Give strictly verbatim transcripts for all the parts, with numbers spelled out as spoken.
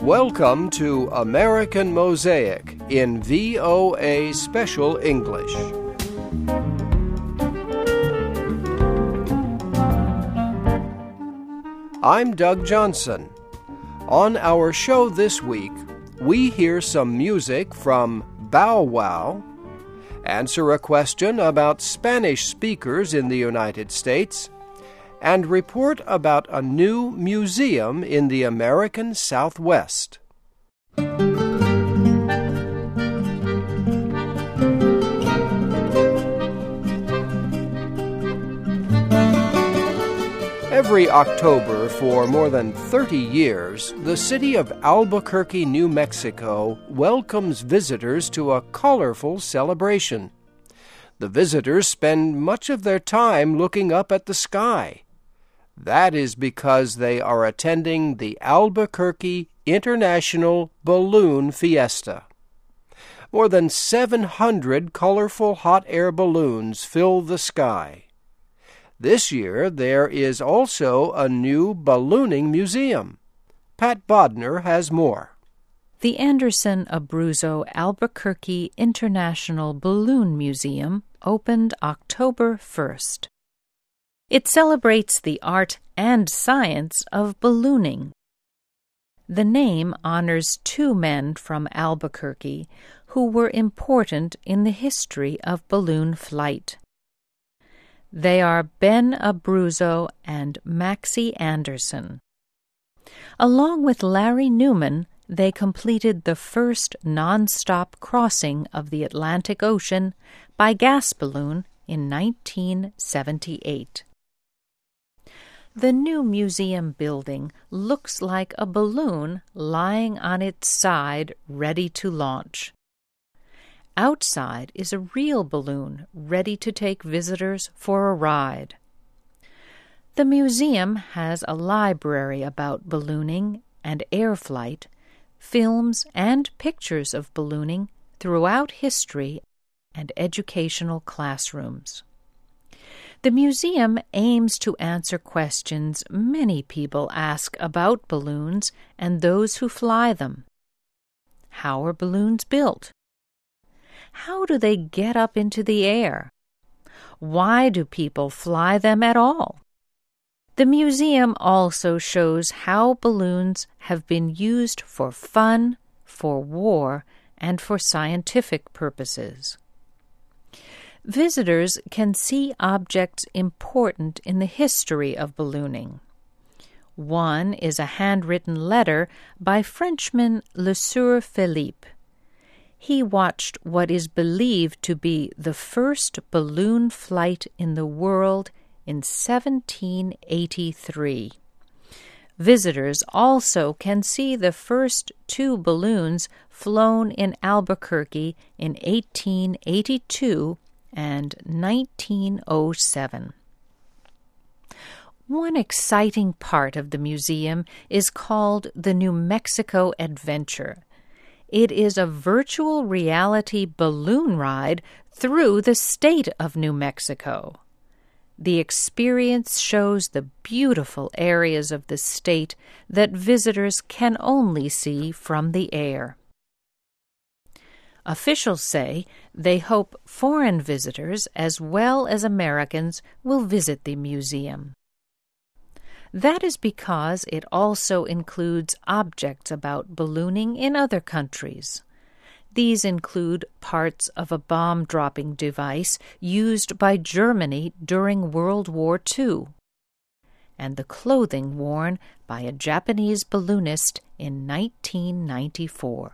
Welcome to American Mosaic in V O A Special English. I'm Doug Johnson. On our show this week, we hear some music from Bow Wow, answer a question about Spanish speakers in the United States, and report about a new museum in the American Southwest. Every October for more than thirty years, the city of Albuquerque, New Mexico, welcomes visitors to a colorful celebration. The visitors spend much of their time looking up at the sky. That is because they are attending the Albuquerque International Balloon Fiesta. More than seven hundred colorful hot air balloons fill the sky. This year, there is also a new ballooning museum. Pat Bodner has more. The Anderson Abruzzo Albuquerque International Balloon Museum opened October first. It celebrates the art and science of ballooning. The name honors two men from Albuquerque who were important in the history of balloon flight. They are Ben Abruzzo and Maxie Anderson. Along with Larry Newman, they completed the first non-stop crossing of the Atlantic Ocean by gas balloon in nineteen seventy-eight. The new museum building looks like a balloon lying on its side ready to launch. Outside is a real balloon ready to take visitors for a ride. The museum has a library about ballooning and air flight, films and pictures of ballooning throughout history and educational classrooms. The museum aims to answer questions many people ask about balloons and those who fly them. How are balloons built? How do they get up into the air? Why do people fly them at all? The museum also shows how balloons have been used for fun, for war, and for scientific purposes. Visitors can see objects important in the history of ballooning. One is a handwritten letter by Frenchman Le Sieur Philippe. He watched what is believed to be the first balloon flight in the world in seventeen eighty-three. Visitors also can see the first two balloons flown in Albuquerque in eighteen eighty-two and nineteen oh seven. One exciting part of the museum is called the New Mexico Adventure. It is a virtual reality balloon ride through the state of New Mexico. The experience shows the beautiful areas of the state that visitors can only see from the air. Officials say they hope foreign visitors as well as Americans will visit the museum. That is because it also includes objects about ballooning in other countries. These include parts of a bomb-dropping device used by Germany during World War Two, and the clothing worn by a Japanese balloonist in nineteen ninety-four.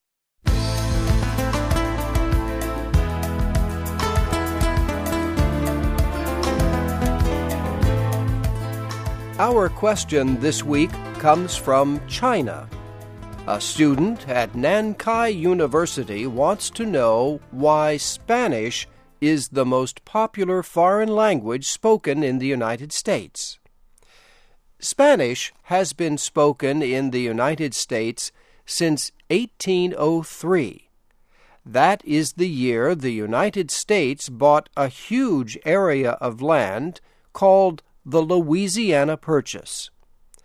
Our question this week comes from China. A student at Nankai University wants to know why Spanish is the most popular foreign language spoken in the United States. Spanish has been spoken in the United States since eighteen oh three. That is the year the United States bought a huge area of land called the Louisiana Purchase.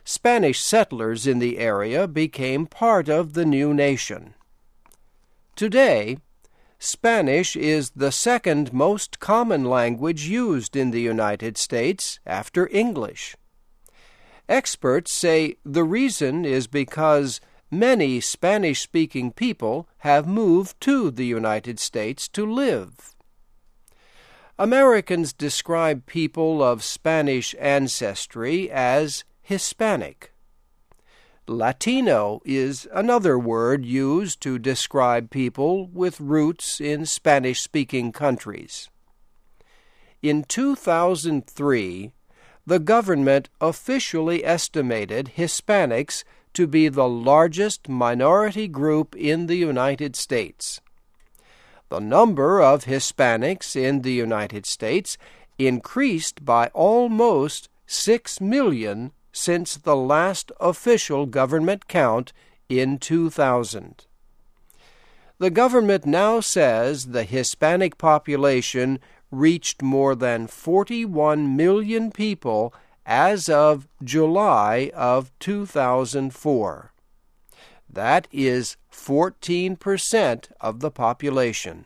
Spanish settlers in the area became part of the new nation. Today, Spanish is the second most common language used in the United States after English. Experts say the reason is because many Spanish-speaking people have moved to the United States to live. Americans describe people of Spanish ancestry as Hispanic. Latino is another word used to describe people with roots in Spanish-speaking countries. In two thousand three, the government officially estimated Hispanics to be the largest minority group in the United States. The number of Hispanics in the United States increased by almost six million since the last official government count in two thousand. The government now says the Hispanic population reached more than forty-one million people as of July of two thousand four. That is fourteen percent of the population.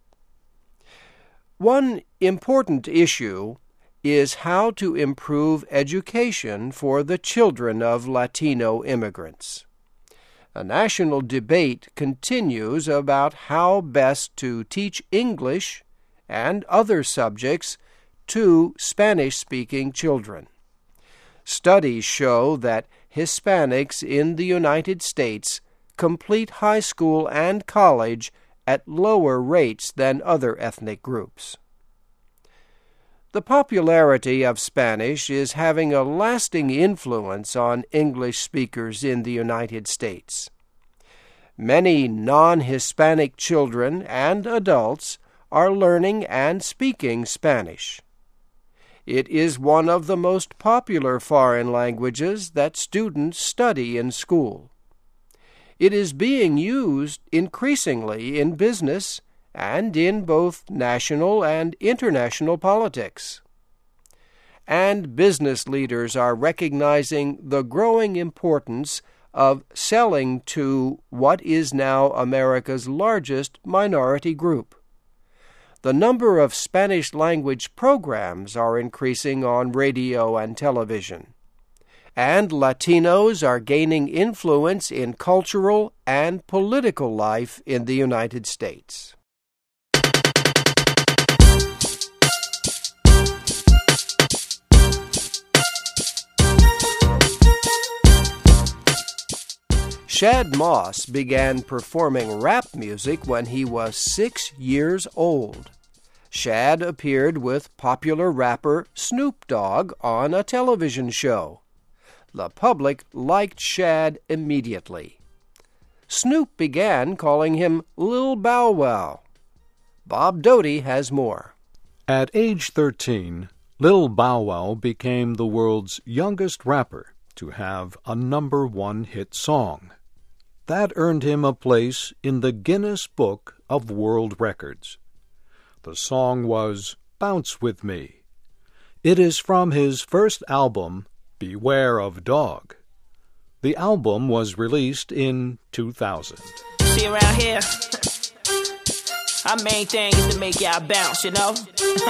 One important issue is how to improve education for the children of Latino immigrants. A national debate continues about how best to teach English and other subjects to Spanish-speaking children. Studies show that Hispanics in the United States complete high school and college at lower rates than other ethnic groups. The popularity of Spanish is having a lasting influence on English speakers in the United States. Many non-Hispanic children and adults are learning and speaking Spanish. It is one of the most popular foreign languages that students study in school. It is being used increasingly in business and in both national and international politics. And business leaders are recognizing the growing importance of selling to what is now America's largest minority group. The number of Spanish-language programs are increasing on radio and television, and Latinos are gaining influence in cultural and political life in the United States. Shad Moss began performing rap music when he was six years old. Shad appeared with popular rapper Snoop Dogg on a television show. The public liked Shad immediately. Snoop began calling him Lil Bow Wow. Bob Doty has more. At age thirteen, Lil Bow Wow became the world's youngest rapper to have a number one hit song. That earned him a place in the Guinness Book of World Records. The song was Bounce With Me. It is from his first album, Beware of Dog. The album was released in two thousand. See around here, our main thing is to make y'all bounce, you know?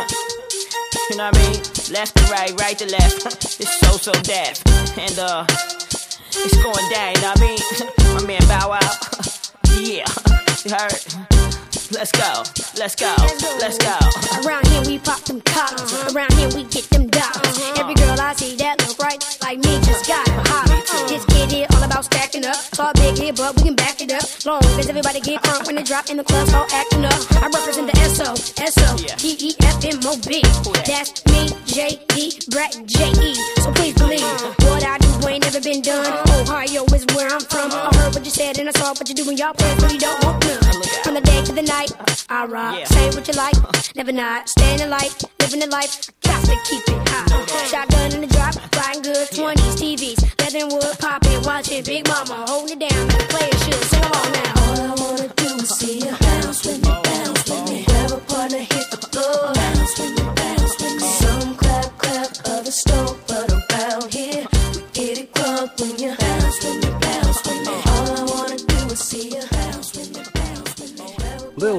You know what I mean? Left to right, right to left. It's so, so deaf. And, uh, it's going down, you know what I mean? My man Bow Wow. Yeah, you heard? Let's go, let's go, let's go. Around here we pop them collars. Around here we get them dollars. Every girl I see that look right like me just got a holler. This kid here all about stacking up. Talk big here, but we can back it up. Long as everybody get crunk when they drop in the club, start acting up. I represent the S O, S O, D E F M O B. That's me, J D, Brat, J E. So please believe what I do ain't never been done. Ohio is where I'm from. I heard what you said and I saw what you do when y'all play, but you don't want none. From the day to the night, I rock. Yeah. Say what you like, never not. Staying in life, living the life. Got to keep it high. Shotgun in the drop, riding good. twenties, T Vs, leather and wood, popping, watching. Big mama holding it down like a player should. Sing along now. All I wanna do is see you bounce with me, bounce with me. Grab a partner, hit the floor. Bounce with me, bounce with me. Some clap, clap, others stomp, but around here we get it crunk.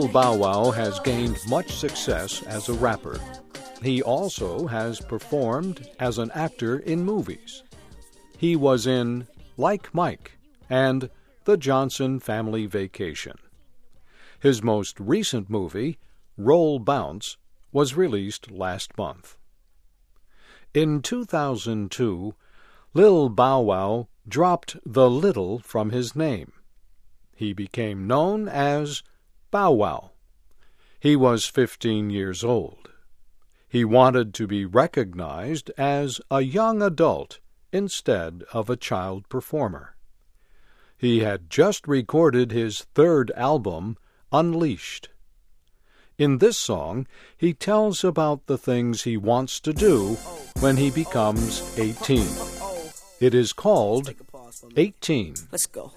Lil Bow Wow has gained much success as a rapper. He also has performed as an actor in movies. He was in Like Mike and The Johnson Family Vacation. His most recent movie, Roll Bounce, was released last month. In two thousand two, Lil Bow Wow dropped the little from his name. He became known as Bow Wow. He was fifteen years old. He wanted to be recognized as a young adult instead of a child performer. He had just recorded his third album, Unleashed. In this song, he tells about the things he wants to do when he becomes eighteen. It is called eighteen. Let's go.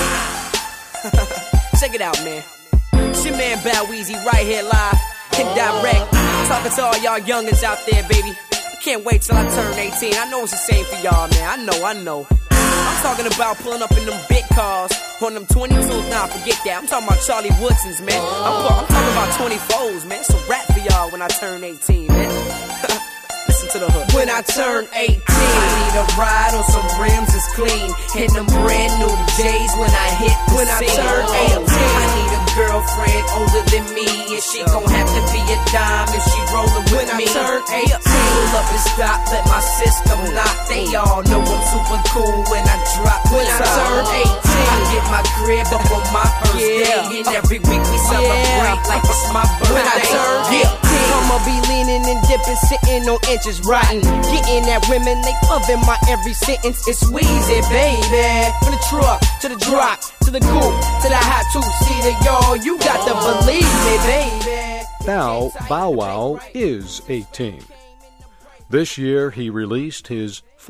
Check it out, man. It's your man Bow Weezy right here live and direct. Talking to all y'all youngins out there, baby. I can't wait till I turn eighteen. I know it's the same for y'all, man. I know, I know. I'm talking about pulling up in them big cars on them twenty-twos. Nah, forget that. I'm talking about Charlie Woodsons, man. I'm, I'm talking about twenty-fours, man. It's a rap for y'all when I turn eighteen, man. Listen to the hook. When I turn eighteen, I need a ride on some rims that's clean, and them brand new J's when I hit the When scene. I turn eighteen, I need a girlfriend older than me, and she gon' have to be a dime if she rollin' with when me. When I turn eighteen, pull up and stop, let my system knock. They all know I'm super cool when I drop. When I turn eighteen, I get my crib up on my first yeah. day, and every week we celebrate yeah. like it's my birthday. When I turn eighteen, I'ma be leaning and dipping, sitting on inches, riding, getting at women, they loving my every sentence. It's Weezy, baby. From the truck to the drop to the coupe to the hot two-seater, y'all. You got to believe me, baby. Now, Bow Wow is eighteen. This year he released his